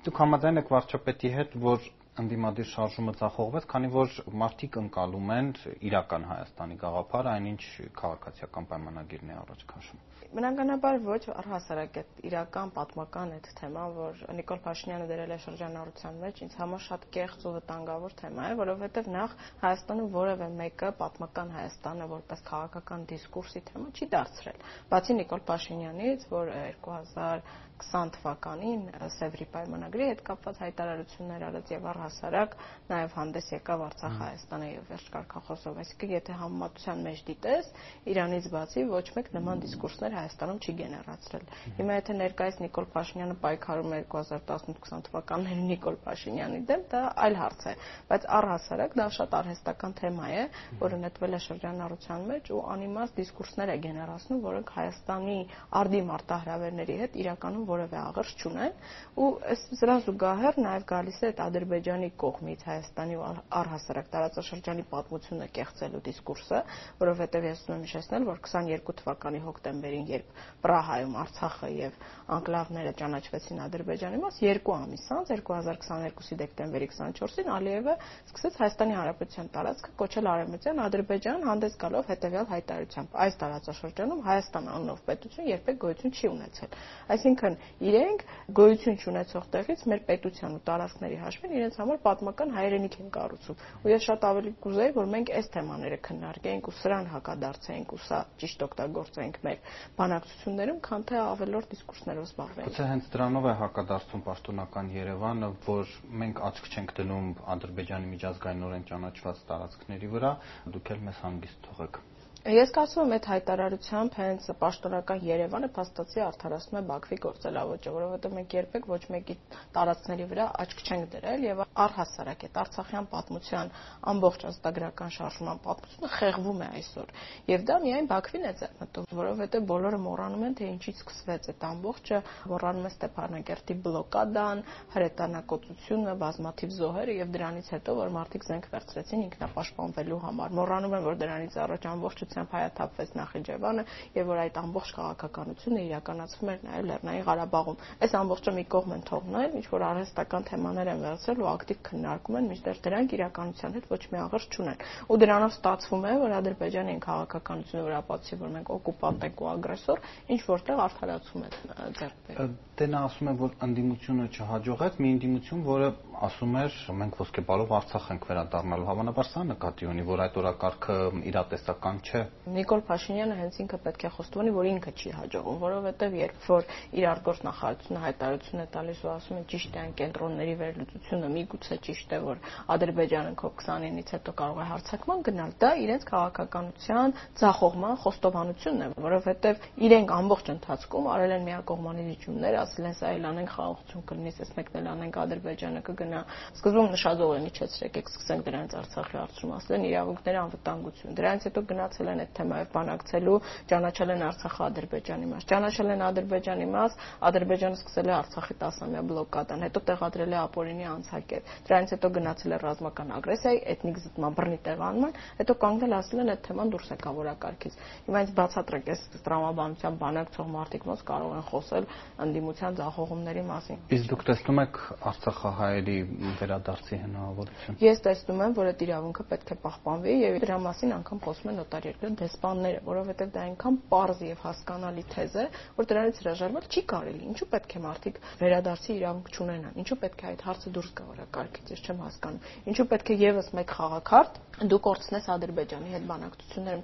Դուք համաձայն եք վարչապետի հետ, որ ընդդիմադիր շարժումը ձախողվեց, քանի որ մարդիկ ընկալում են իրական Հայաստանի գաղափարը, այնինչ քաղաքացիական պայմանագիրն է առաջ քաշում։ Բնականաբար ոչ, առհասարակ այդ իրական պատմական այդ թեման, որ Նիկոլ Փաշինյանը դրել է շրջանառության մեջ, ինձ համար շատ կեղծ ու վտանգավոր թեմա է, որովհետև նախ Հայաստանում որևէ մեկը պատմական Հայաստանը որպես քաղաքական դիսկուրսի թեմա չի դարձրել։ Բացի Նիկոլ Փաշինյանից, որ 2020 թվականին Սևրի պայմանագրի հետ կապված հայտարարություններ արեց եւ առհասարակ նաեւ հանդես եկավ Արցախ Հայաստանը եւ վերջ կարգախոսով, այսինքն եթե համեմատության մեջ դիտես, Իրանից բացի ոչ մեկ նման դիսկուրսներ Հայաստանում չի գեներացրել։ Հիմա եթե ներկայիս Նիկոլ Փաշինյանը պայքարում է 2018-20 թվականների Նիկոլ Փաշինյանի դեմ, դա այլ հարց է, բայց առհասարակ դա շատ արհեստական թեմա է, որը նետվել է շրջանառության մեջ ու անիմաստ դիսկուրսներ է գեներացնում, որոնք Հայաստանի արդի մարտահրավերների հետ իրականում որևէ աղերս չունեն, ու սրա զուգահեռ նաև գալիս է այդ Ադրբեջանի կողմից Հայաստանի ու առհասարակ տարածաշրջանի պատմությունը կեղծելու դիսկուրսը, որովհետև ես ուզում եմ հիշեցնել, որ 22 թվականի հոկտեմբերին, երբ Պրահայում Արցախը եւ անկլավները ճանաչվեցին Ադրբեջանի մաս, 2 ամիս անց 2022-ի դեկտեմբերի 24-ին Ալիևը սկսեց Հայաստանի Հանրապետության տարածքը կոչել Արևմտյան Ադրբեջան, հանդես գալով հետեւյալ հայտարարությամբ. այս տարածաշրջանում Հայաստան անունով պետություն երբեք գոյություն չի ունեցել։ Այսինքն իրենք գոյություն չունեցող տեղից մեր պետության ու տարածքների հաշվին իրենց համար պատմական հայրենիք են կառուցում։ Ու ես շատ ավելի կուզեի, որ մենք այս թեմաները քննարկեինք ու սրան հակադարձեինք ու սա ճիշտ օգտագործեինք մեր բանակցություններում, քան թե ավելորդ դիսկուրսներով զբաղվեինք։ Գուցե հենց դրանով է հակադարձում պաշտոնական Երևանը, որ մենք աչք չենք դնում Ադրբեջանի միջազգայինորեն ճանաչված տարածքների վրա, դուք էլ մեզ հանգիստ թողեք։ Ես կարծում եմ այդ հայտարարությամբ հենց պաշտոնական Երևանը փաստացի արդարացնում է Բաքվի գործելավոճը, որովհետև մենք երբեք ոչ մեկի տարածքների վրա աչք չենք դրել եւ առհասարակ այդ Արցախյան պատմության ամբողջ ազգագրական շարժման պատմությունը խեղվում է այսօր։ Եվ դա միայն Բաքվին է ձեռնտու, որովհետև բոլորը մոռանում են, թե ինչից սկսվեց այդ ամբողջը, մոռանում են Ստեփանակերտի բլոկադան, հրետանակոծությունը, բազմաթիվ զոհերը եւ դրանից հետո որ մարդիկ զենք վերցրեցին ինքնապաշտպանվելու համար։ Մոռանում են, որ դրանից առաջ ամբողջ հայաթափվեց Նախիջևանը եւ որ այդ ամբողջ քաղաքականությունը իրականացվում էր նաեւ Լեռնային Ղարաբաղում։ Այս ամբողջը մի կողմ են թողնել, ինչ որ արհեստական թեմաներ են վերցրել ու ակտիվ քննարկում են, մինչդեռ դրանք իրականության հետ ոչ մի աղերս չունեն։ Ու դրանով ստացվում է, որ Ադրբեջանի քաղաքականությունը վրա պատասի, որ մենք օկուպանտ ենք ու ագրեսոր, ինչ որտեղ արդարացում է ձեռք բերում։ Դե նա ասում է, որ ընդդիմությունը չհաջողեց, մի ընդդիմություն, որը ասում էր, մենք ոսկեբալով Արցախ ենք վերադառնալու, հավանաբար սա նկատի ունի, որ այդ օրակարգը իրատեսական չէ։ Նիկոլ Փաշինյանը հենց ինքը պետք է խոստովանի, որ ինքը չի հաջողում, որովհետև երբ որ իր արտգործնախարարությունը հայտարարություն է տալիս ու ասում է ճիշտ է այն կենտրոնների վերլուծությունը, միգուցե ճիշտ է, որ Ադրբեջանը COP29-ից հետո կարող է հարձակման գնալ, դա իրենց քաղաքականության ձախողման խոստովանությունն է, որովհետև իրենք ամբողջ ընթացքում արել են միակողմանի դիճումներ, ասել են սա էլ անենք խաղաղություն կլինի, այս մեկն էլ անենք Ադրբեջանը կգնա, սկզբում նշաձող են իջեցրեք, եք սկսենք դրանից Արցախի հարցում, ասել են իրավունքների անվտանգություն, դրանից հետո գնացել են այդ թեմայով բանակցելու, ճանաչել են Արցախը Ադրբեջանի մաս, ճանաչել են Ադրբեջանի մաս, Ադրբեջանը սկսել է Արցախի 10-ամյա բլոկադան, հետո տեղադրել է ապօրինի անցակետ, դրանից հետո գնացել է ռազմական ագրեսիայի, էթնիկ զտման, բռնի տեղանման, հետո կանգնել ասել են այդ թեման դուրս եկավ օրակարգից։ Հիմա ինձ բացատրեք, այս տրամաբանության բանակցող մարդիկ ոնց կարող են խոսել ընդդիմության ձախողումների մասին։ Իսկ դուք տեսնում եք արցախահայերի վերադարձի հնարավորություն։ Ես տեսնում եմ, որ այդ իրավունքը պետք է պահպանվի եւ դրա մասին անգամ խոսում են նոտարիատները, դեսպանները, որովհետեւ դա այնքան պարզ եւ հասկանալի թեզ է, որ դրանից հրաժարվել չի կարելի։ Ինչու պետք է մարդիկ վերադարձի իրավունք չունենան։ Ինչու պետք է այդ հարցը դուրս գա օրակարգից, ես չեմ հասկանում։ Ինչու պետք է եւս մեկ խաղաքարտ դու կորցնես Ադրբեջանի հետ բանակցություններում։